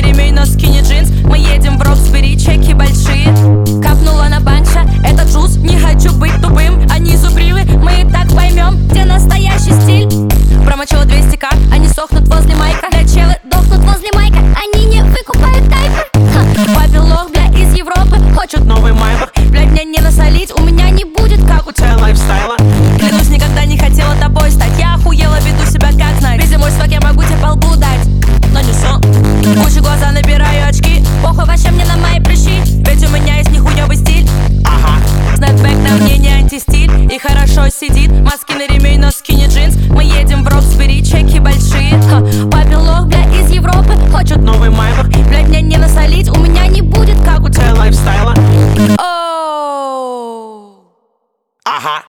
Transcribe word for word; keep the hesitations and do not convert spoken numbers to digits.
ремень, но скини джинс. Мы едем в Роксбери, чеки большие. Капнула на банча, это джуз. Не хочу быть тупым, они зубривы. Мы и так поймем, где настоящий стиль. Промочила двести ка, они сохнут возле майка. Да челы дохнут возле майка, они не выкупают тайпер. Папин лох, бля, из Европы хочет новый майбах. Блядь, мне не насолить, у меня не будет как у тебя лайфстайла. Клянусь, никогда не хотела тобой стать. Я охуела, веду себя как знать. Видя мой свак, я могу тебе по лбу дать, но не сон. Кучу глаза, набираю очки. Похуй вообще мне на мои прыщи, ведь у меня есть нихуёвый стиль. Ага. Снэпбэк на мне не антистиль и хорошо сидит. Маски на ремень, но скини джинс. Мы едем в Роксбери, чеки большие. Ха. Папин лох, бля, из Европы хочет новый майбах. Блядь, мне не насолить, у меня не будет как у тебя лайфстайла. Оу. Ага.